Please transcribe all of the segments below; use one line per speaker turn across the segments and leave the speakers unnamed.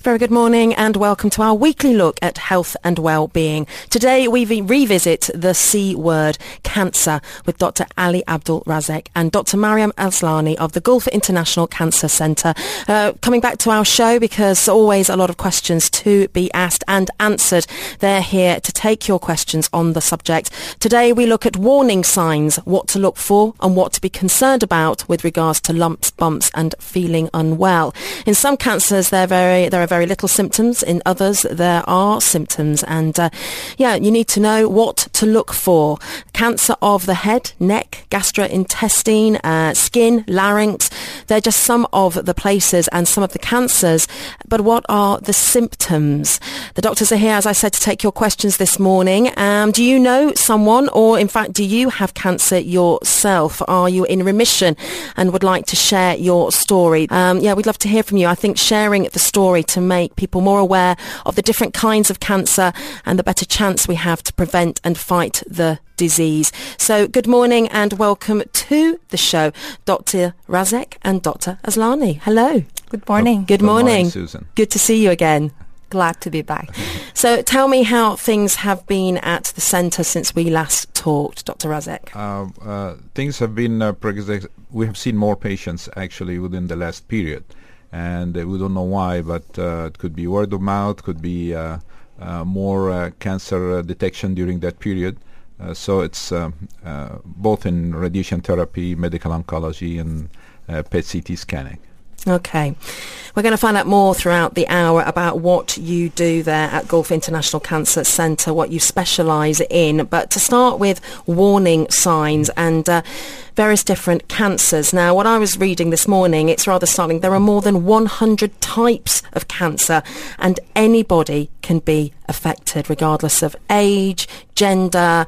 Very good morning and welcome to our weekly look at health and well-being. Today we revisit the C word, cancer, with Dr. Ali Abdul Razek and Dr. Mariam Aslani of the Gulf International Cancer Centre. Coming back to our show because always a lot of questions to be asked and answered. They're here to take your questions on the subject. Today we look at warning signs, what to look for and what to be concerned about with regards to lumps, bumps and feeling unwell. In some cancers there are very little symptoms. In others, there are symptoms. And you need to know what to look for. Cancer of the head, neck, gastrointestine, skin, larynx. They're just some of the places and some of the cancers. But what are the symptoms? The doctors are here, as I said, to take your questions this morning. Do you know someone, or in fact, do you have cancer yourself? Are you in remission and would like to share your story? We'd love to hear from you. I think sharing the story to make people more aware of the different kinds of cancer and the better chance we have to prevent and fight the disease. So good morning and welcome to the show, Dr. Razek and Dr. Aslani. Hello.
Good morning.
Good morning,
Susan.
Good to see you again.
Glad to be back.
So tell me how things have been at the centre since we last talked, Dr. Razek.
Things have been, we have seen more patients actually within the last period. And we don't know why, but it could be word of mouth, could be more cancer detection during that period. So it's both in radiation therapy, medical oncology, and PET CT scanning.
Okay. We're going to find out more throughout the hour about what you do there at Gulf International Cancer Centre, what you specialise in. But to start with, warning signs and various different cancers. Now, what I was reading this morning, it's rather startling. There are more than 100 types of cancer and anybody can be affected regardless of age, gender,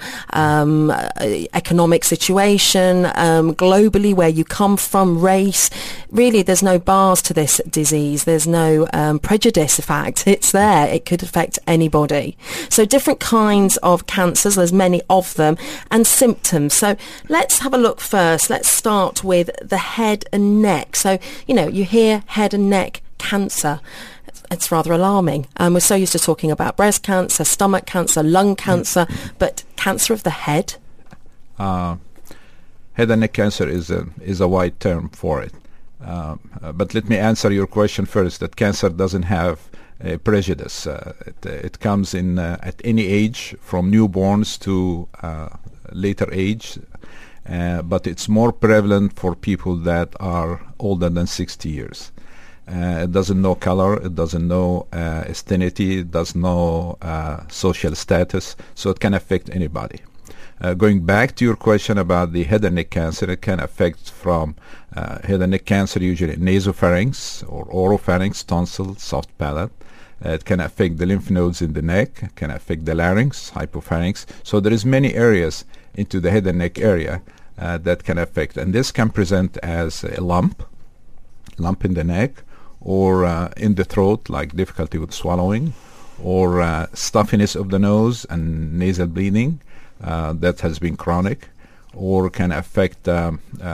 economic situation, globally where you come from, race. Really, there's no bars to this disease. There's no prejudice, in fact. It's there. It could affect anybody. So different kinds of cancers, there's many of them, and symptoms. So let's have a look first. Let's start with the head and neck. So, you hear head and neck cancer. It's rather alarming. We're so used to talking about breast cancer, stomach cancer, lung cancer, but cancer of the head?
Head and neck cancer is a wide term for it. But let me answer your question first, that cancer doesn't have a prejudice. It comes in at any age, from newborns to later age, but it's more prevalent for people that are older than 60 years. It doesn't know color, it doesn't know ethnicity, it doesn't know social status, so it can affect anybody. Going back to your question about the head and neck cancer, it can affect from head and neck cancer, usually nasopharynx or oropharynx, tonsil, soft palate. It can affect the lymph nodes in the neck, it can affect the larynx, hypopharynx. So there is many areas into the head and neck area that can affect. And this can present as a lump in the neck, or in the throat, like difficulty with swallowing, or stuffiness of the nose and nasal bleeding that has been chronic, or can affect a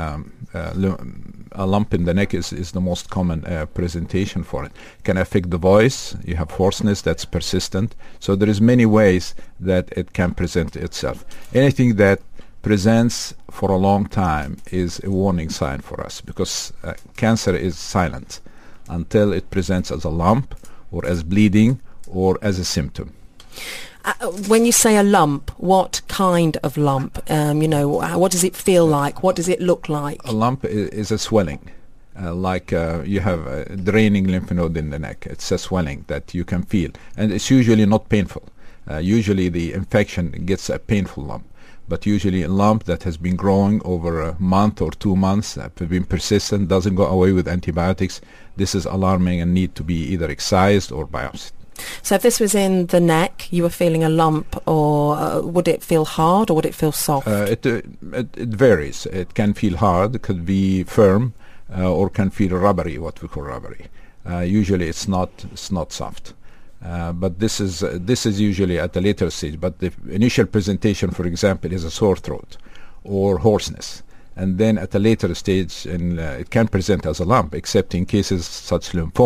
lump in the neck is the most common presentation for it. Can affect the voice. You have hoarseness that's persistent. So there is many ways that it can present itself. Anything that presents for a long time is a warning sign for us, because cancer is silent until it presents as a lump or as bleeding or as a symptom.
When you say a lump, what kind of lump? What does it feel like? What does it look like?
A lump is a swelling, you have a draining lymph node in the neck. It's a swelling that you can feel, and it's usually not painful. Usually the infection gets a painful lump, but usually a lump that has been growing over a month or 2 months, have been persistent, doesn't go away with antibiotics. This is alarming and need to be either excised or biopsied.
So if this was in the neck, you were feeling a lump, or would it feel hard or would it feel soft?
It varies. It can feel hard, it could be firm, or can feel rubbery, what we call rubbery. Usually it's not soft. But this is usually at the later stage. But the initial presentation, for example, is a sore throat or hoarseness. And then at a later stage, it can present as a lump, except in cases such lymphoma.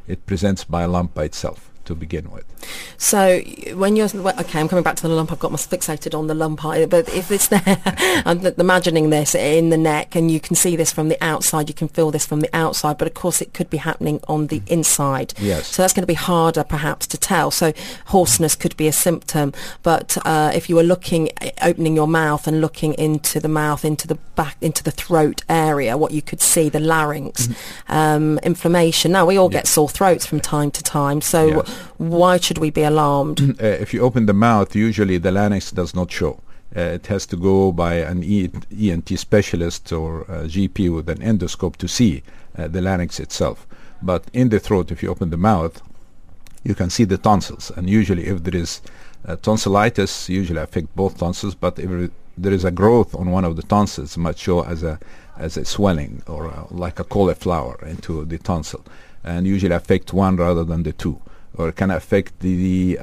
it presents by a lump by itself to begin with.
So when you're, okay, I'm coming back to the lump. I've got my fixated on the lump, but if it's there, I'm imagining this in the neck, and you can see this from the outside, you can feel this from the outside, but of course it could be happening on the inside.
Yes.
So that's going to be harder perhaps to tell. So hoarseness could be a symptom, but if you were opening your mouth and looking into the mouth, into the back, into the throat area, what you could see, the larynx, inflammation. Now we all get sore throats from time to time, so why should we be alarmed?
If you open the mouth, usually the larynx does not show. It has to go by an ENT specialist or a GP with an endoscope to see the larynx itself. But in the throat, if you open the mouth, you can see the tonsils. And usually if there is tonsillitis, usually affect both tonsils, but if there is a growth on one of the tonsils, it might show as a swelling or like a cauliflower into the tonsil, and usually affect one rather than the two. Or can affect the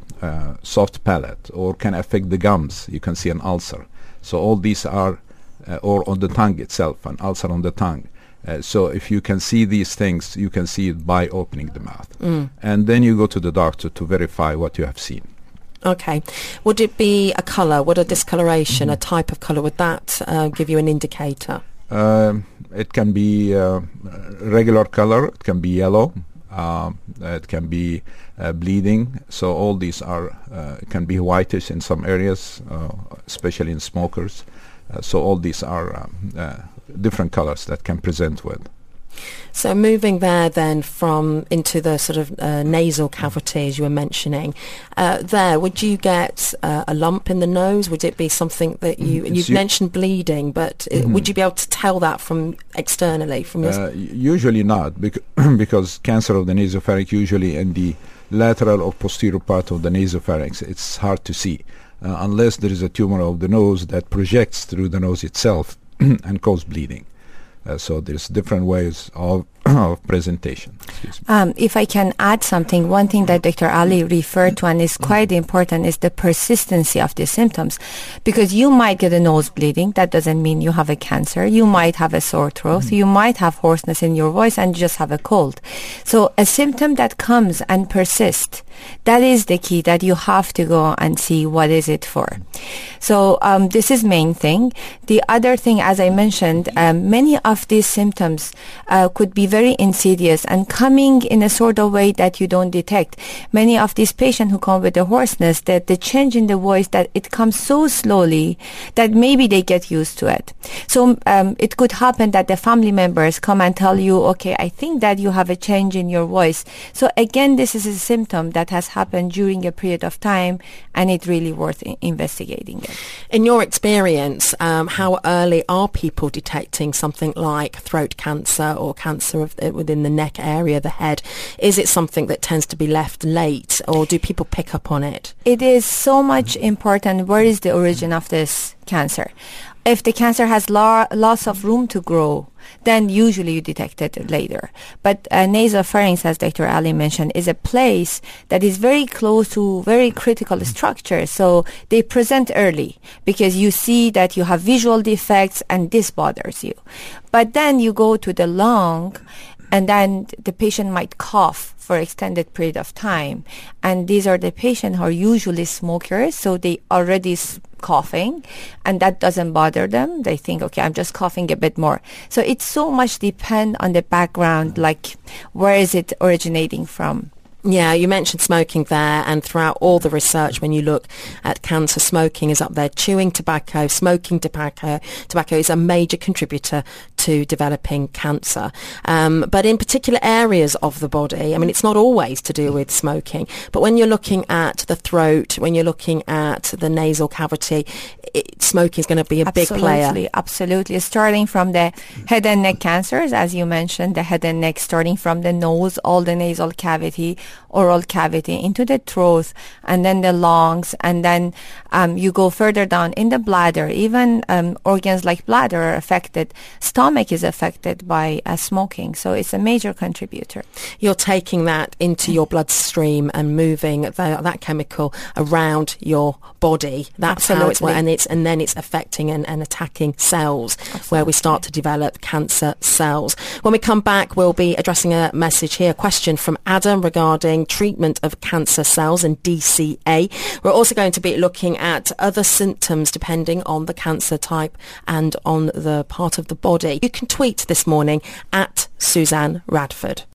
soft palate, or can affect the gums. You can see an ulcer. So all these are, or on the tongue itself, an ulcer on the tongue. So if you can see these things, you can see it by opening the mouth. And then you go to the doctor to verify what you have seen.
Okay. Would it be a colour? Would a discoloration, a type of colour, would that give you an indicator?
It can be regular color, it can be yellow. It can be bleeding. So all these can be whitish in some areas, especially in smokers. So all these are different colors that can present with.
So moving there then into the sort of nasal cavity, as you were mentioning, would you get a lump in the nose? Would it be something that you've mentioned bleeding, but would you be able to tell that from externally? From
usually not, because cancer of the nasopharynx usually in the lateral or posterior part of the nasopharynx, it's hard to see unless there is a tumor of the nose that projects through the nose itself and cause bleeding. So there's different ways of presentation.
If I can add something, one thing that Dr. Ali referred to and is quite important is the persistency of the symptoms. Because you might get a nose bleeding, that doesn't mean you have a cancer. You might have a sore throat. You might have hoarseness in your voice and just have a cold. So a symptom that comes and persists, that is the key that you have to go and see what is it for. So this is main thing. The other thing, as I mentioned, many of these symptoms could be very insidious and coming in a sort of way that you don't detect. Many of these patients who come with the hoarseness, that the change in the voice, that it comes so slowly that maybe they get used to it. So it could happen that the family members come and tell you, okay, I think that you have a change in your voice. So again, this is a symptom that has happened during a period of time, and it's really worth investigating it.
In your experience, how early are people detecting something like throat cancer or cancer within the neck area, the head? Is it something that tends to be left late, or do people pick up on it?
It is so much important where is the origin of this cancer. If the cancer has lots of room to grow, then usually you detect it later. But nasopharynx, as Dr. Ali mentioned, is a place that is very close to very critical structures. So they present early because you see that you have visual defects and this bothers you. But then you go to the lung, and then the patient might cough for extended period of time. And these are the patients who are usually smokers, so they already coughing, and that doesn't bother them. They think, okay, I'm just coughing a bit more. So it so much depends on the background, like where is it originating from.
Yeah, you mentioned smoking there, and throughout all the research, when you look at cancer, smoking is up there. Chewing tobacco, smoking tobacco is a major contributor to developing cancer. But in particular areas of the body, I mean, it's not always to do with smoking, but when you're looking at the throat, when you're looking at the nasal cavity, smoking is going to be a big player.
Absolutely. Starting from the head and neck cancers, as you mentioned, the head and neck, starting from the nose, all the nasal cavity, oral cavity, into the throat, and then the lungs, and then you go further down in the bladder. Even organs like bladder are affected. Stomach stomach is affected by smoking. So it's a major contributor.
You're taking that into your bloodstream and moving that chemical around your body. That's how it's, and then it's affecting and attacking cells. Absolutely. Where we start to develop cancer cells. When we come back, we'll be addressing a message here, a question from Adam regarding treatment of cancer cells and DCA. We're also going to be looking at other symptoms depending on the cancer type and on the part of the body. You can tweet this morning at Suzanne Radford.